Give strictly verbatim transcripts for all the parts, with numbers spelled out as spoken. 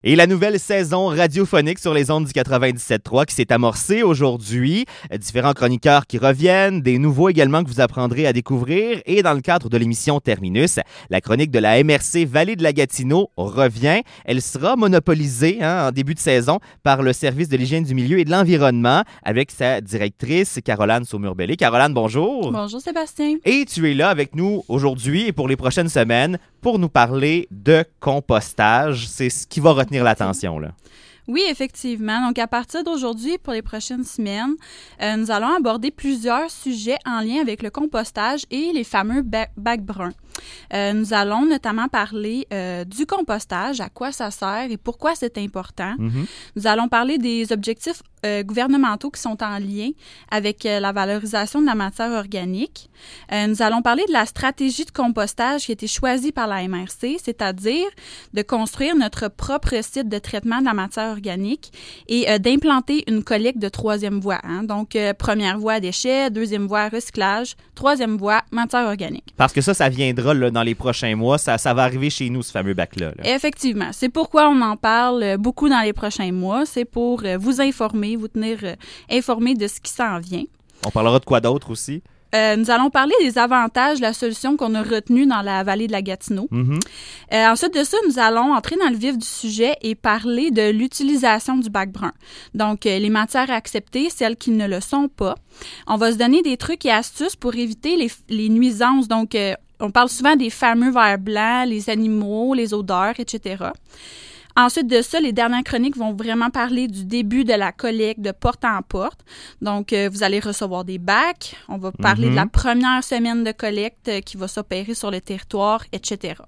Et la nouvelle saison radiophonique sur les ondes du quatre-vingt-dix-sept trois qui s'est amorcée aujourd'hui. Différents chroniqueurs qui reviennent, des nouveaux également que vous apprendrez à découvrir. Et dans le cadre de l'émission Terminus, la chronique de la M R C Vallée de la Gatineau revient. Elle sera monopolisée hein, en début de saison par le service de l'hygiène du milieu et de l'environnement avec sa directrice Caroline Saumur-Bellé. Caroline, bonjour. Bonjour Sébastien. Et tu es là avec nous aujourd'hui et pour les prochaines semaines pour nous parler de compostage. C'est ce qui va retenir l'attention, là. Oui, effectivement. Donc, à partir d'aujourd'hui, pour les prochaines semaines, euh, nous allons aborder plusieurs sujets en lien avec le compostage et les fameux ba- bacs bruns. Euh, nous allons notamment parler euh, du compostage, à quoi ça sert et pourquoi c'est important. Mm-hmm. Nous allons parler des objectifs euh, gouvernementaux qui sont en lien avec euh, la valorisation de la matière organique. Euh, nous allons parler de la stratégie de compostage qui a été choisie par la M R C, c'est-à-dire de construire notre propre site de traitement de la matière organique et euh, d'implanter une collecte de troisième voie. Hein? Donc, euh, première voie déchets, deuxième voie recyclage, troisième voie matière organique. Parce que ça, ça viendra là, dans les prochains mois. Ça, ça va arriver chez nous, ce fameux bac-là. Là. Effectivement. C'est pourquoi on en parle beaucoup dans les prochains mois. C'est pour euh, vous informer, vous tenir euh, informé de ce qui s'en vient. On parlera de quoi d'autre aussi? Euh, nous allons parler des avantages de la solution qu'on a retenue dans la vallée de la Gatineau. Mm-hmm. Euh, ensuite de ça, nous allons entrer dans le vif du sujet et parler de l'utilisation du bac brun. Donc, euh, les matières acceptées, celles qui ne le sont pas. On va se donner des trucs et astuces pour éviter les, les nuisances. Donc, euh, on parle souvent des fameux vers blancs, les animaux, les odeurs, et cetera. Ensuite de ça, les dernières chroniques vont vraiment parler du début de la collecte de porte en porte. Donc, euh, vous allez recevoir des bacs. On va parler mm-hmm. de la première semaine de collecte euh, qui va s'opérer sur le territoire, et cetera.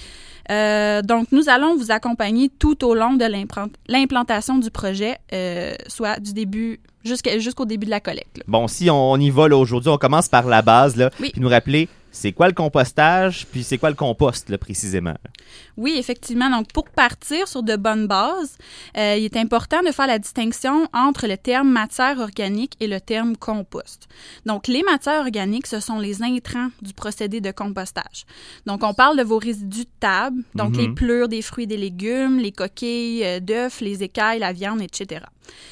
Euh, donc, nous allons vous accompagner tout au long de l'implant- l'implantation du projet, euh, soit du début jusqu'à, jusqu'au début de la collecte. Là. Bon, si on, on y va là, aujourd'hui, on commence par la base, là, oui. puis nous rappeler c'est quoi le compostage, puis c'est quoi le compost, là, précisément. Oui, effectivement. Donc, pour partir sur de bonnes bases, euh, il est important de faire la distinction entre le terme matière organique et le terme compost. Donc, les matières organiques, ce sont les intrants du procédé de compostage. Donc, on parle de vos résidus de table, donc mm-hmm. les pelures des fruits et des légumes, les coquilles euh, d'œufs, les écailles, la viande, et cetera.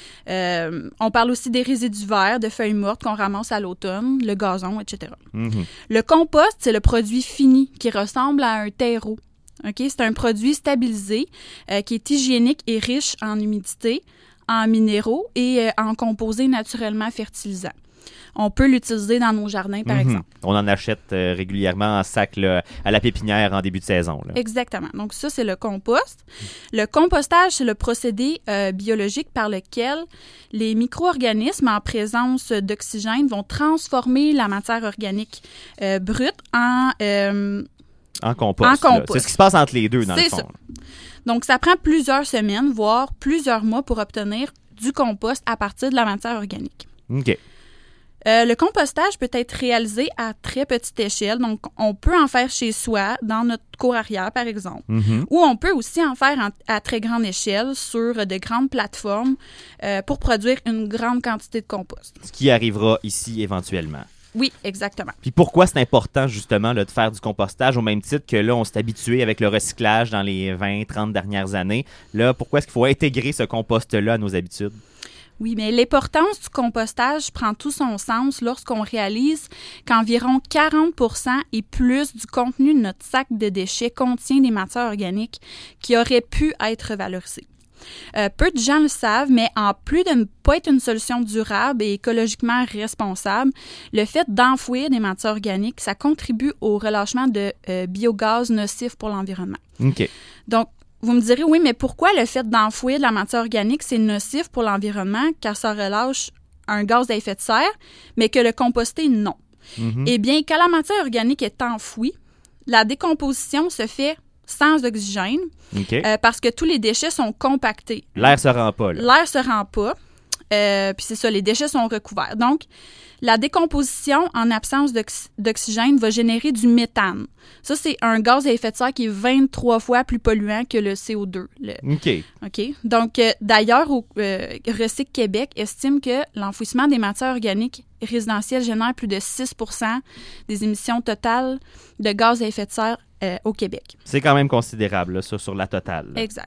Euh, on parle aussi des résidus verts, de feuilles mortes qu'on ramasse à l'automne, le gazon, et cetera. Mm-hmm. Le compost, c'est le produit fini qui ressemble à un terreau. Okay? C'est un produit stabilisé euh, qui est hygiénique et riche en humidité, en minéraux et euh, en composés naturellement fertilisants. On peut l'utiliser dans nos jardins, par mm-hmm. exemple. On en achète euh, régulièrement en sac là, à la pépinière en début de saison. Là. Exactement. Donc ça, c'est le compost. Le compostage, c'est le procédé euh, biologique par lequel les micro-organismes en présence d'oxygène vont transformer la matière organique euh, brute en... Euh, en compost. En compost. C'est ce qui se passe entre les deux, dans c'est le fond. Ça. Donc, ça prend plusieurs semaines, voire plusieurs mois pour obtenir du compost à partir de la matière organique. OK. Euh, le compostage peut être réalisé à très petite échelle. Donc, on peut en faire chez soi, dans notre cour arrière, par exemple. Mm-hmm. Ou on peut aussi en faire en, à très grande échelle sur de grandes plateformes euh, pour produire une grande quantité de compost. Ce qui arrivera ici éventuellement. Oui, exactement. Puis pourquoi c'est important, justement, là, de faire du compostage au même titre que là, on s'est habitué avec le recyclage dans les vingt, trente dernières années. Là, pourquoi est-ce qu'il faut intégrer ce compost-là à nos habitudes? Oui, mais l'importance du compostage prend tout son sens lorsqu'on réalise qu'environ quarante pour cent et plus du contenu de notre sac de déchets contient des matières organiques qui auraient pu être valorisées. Euh, peu de gens le savent, mais en plus de ne pas être une solution durable et écologiquement responsable, le fait d'enfouir des matières organiques, ça contribue au relâchement de euh, biogaz nocifs pour l'environnement. OK. Donc, vous me direz, oui, mais pourquoi le fait d'enfouir de la matière organique, c'est nocif pour l'environnement car ça relâche un gaz à effet de serre, mais que le composter, non? Mm-hmm. Eh bien, quand la matière organique est enfouie, la décomposition se fait sans oxygène okay. euh, parce que tous les déchets sont compactés. L'air se rend pas. Là. L'air se rend pas. Euh, puis c'est ça, les déchets sont recouverts. Donc, la décomposition en absence d'oxy- d'oxygène va générer du méthane. Ça, c'est un gaz à effet de serre qui est vingt-trois fois plus polluant que le C O deux. Le... OK. OK. Donc, euh, d'ailleurs, au, euh, Recyc Québec estime que l'enfouissement des matières organiques résidentielles génère plus de six pour cent des émissions totales de gaz à effet de serre euh, au Québec. C'est quand même considérable, là, ça, sur la totale. Là. Exact.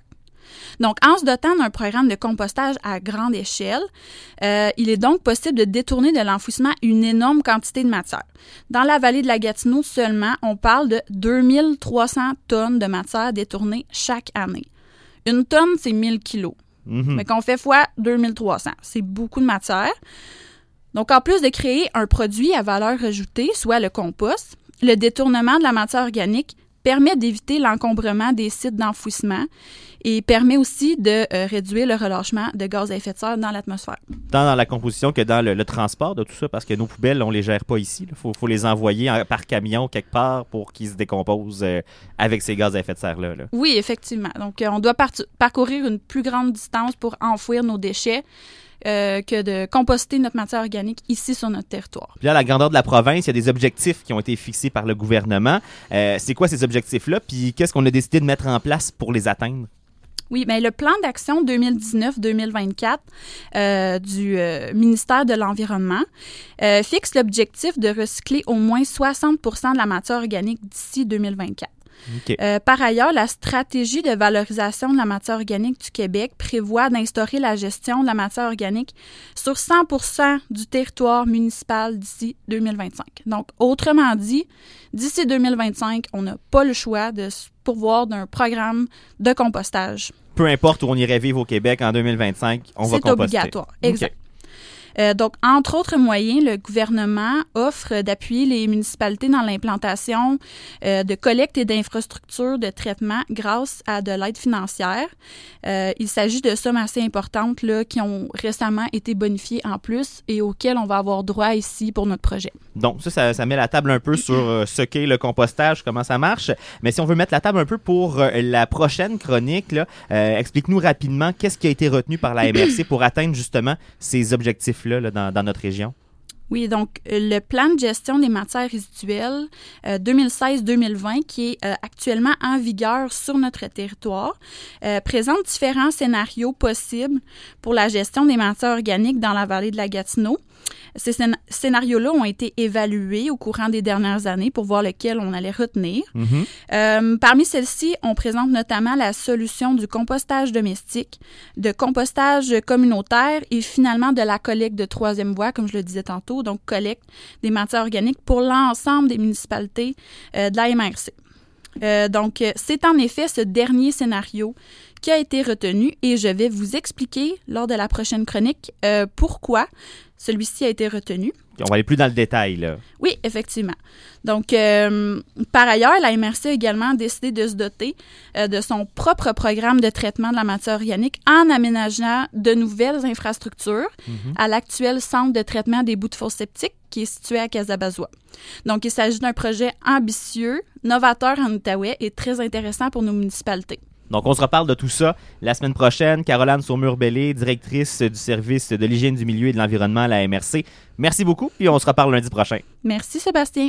Donc, en se dotant d'un programme de compostage à grande échelle, euh, il est donc possible de détourner de l'enfouissement une énorme quantité de matière. Dans la vallée de la Gatineau seulement, on parle de deux mille trois cents tonnes de matière détournée chaque année. Une tonne, c'est mille kilos. Mm-hmm. Mais qu'on fait fois deux mille trois cents, c'est beaucoup de matière. Donc, en plus de créer un produit à valeur ajoutée, soit le compost, le détournement de la matière organique permet d'éviter l'encombrement des sites d'enfouissement et permet aussi de euh, réduire le relâchement de gaz à effet de serre dans l'atmosphère. Tant dans la composition que dans le, le transport de tout ça, parce que nos poubelles, on ne les gère pas ici. Il faut, faut les envoyer en, par camion quelque part pour qu'ils se décomposent euh, avec ces gaz à effet de serre-là. Là. Oui, effectivement. Donc, euh, on doit par- parcourir une plus grande distance pour enfouir nos déchets. Euh, que de composter notre matière organique ici sur notre territoire. Puis là, à la grandeur de la province, il y a des objectifs qui ont été fixés par le gouvernement. Euh, c'est quoi ces objectifs-là? Puis qu'est-ce qu'on a décidé de mettre en place pour les atteindre? Oui, bien, le plan d'action deux mille dix-neuf deux mille vingt-quatre euh, du euh, ministère de l'Environnement euh, fixe l'objectif de recycler au moins soixante pour cent de la matière organique d'ici deux mille vingt-quatre. Okay. Euh, par ailleurs, la stratégie de valorisation de la matière organique du Québec prévoit d'instaurer la gestion de la matière organique sur cent pour cent du territoire municipal d'ici deux mille vingt-cinq. Donc, autrement dit, d'ici deux mille vingt-cinq, on n'a pas le choix de se pourvoir d'un programme de compostage. Peu importe où on irait vivre au Québec en deux mille vingt-cinq, on va composter. C'est obligatoire, exact. Okay. Euh, donc, entre autres moyens, le gouvernement offre d'appuyer les municipalités dans l'implantation euh, de collecte et d'infrastructures de traitement grâce à de l'aide financière. Euh, il s'agit de sommes assez importantes là, qui ont récemment été bonifiées en plus et auxquelles on va avoir droit ici pour notre projet. Donc, ça, ça, ça met la table un peu sur euh, ce qu'est le compostage, comment ça marche. Mais si on veut mettre la table un peu pour euh, la prochaine chronique, là, euh, explique-nous rapidement qu'est-ce qui a été retenu par la M R C pour atteindre justement ces objectifs-là. Là, dans, dans notre région? Oui, donc le plan de gestion des matières résiduelles euh, deux mille seize deux mille vingt qui est euh, actuellement en vigueur sur notre territoire euh, présente différents scénarios possibles pour la gestion des matières organiques dans la vallée de la Gatineau. Ces scén- scénarios-là ont été évalués au courant des dernières années pour voir lequel on allait retenir. Mm-hmm. Euh, parmi celles-ci, on présente notamment la solution du compostage domestique, de compostage communautaire et finalement de la collecte de troisième voie, comme je le disais tantôt, donc collecte des matières organiques pour l'ensemble des municipalités euh, de la M R C. Euh, donc, c'est en effet ce dernier scénario qui a été retenu et je vais vous expliquer lors de la prochaine chronique euh, pourquoi celui-ci a été retenu. On va aller plus dans le détail, là. Oui, effectivement. Donc, euh, par ailleurs, la M R C a également décidé de se doter euh, de son propre programme de traitement de la matière organique en aménageant de nouvelles infrastructures mm-hmm. à l'actuel centre de traitement des boues de fosse septiques qui est situé à Casabazois. Donc, il s'agit d'un projet ambitieux, novateur en Outaouais et très intéressant pour nos municipalités. Donc, on se reparle de tout ça la semaine prochaine. Caroline Saumur-Bellé, directrice du service de l'hygiène du milieu et de l'environnement à la M R C. Merci beaucoup, puis on se reparle lundi prochain. Merci, Sébastien.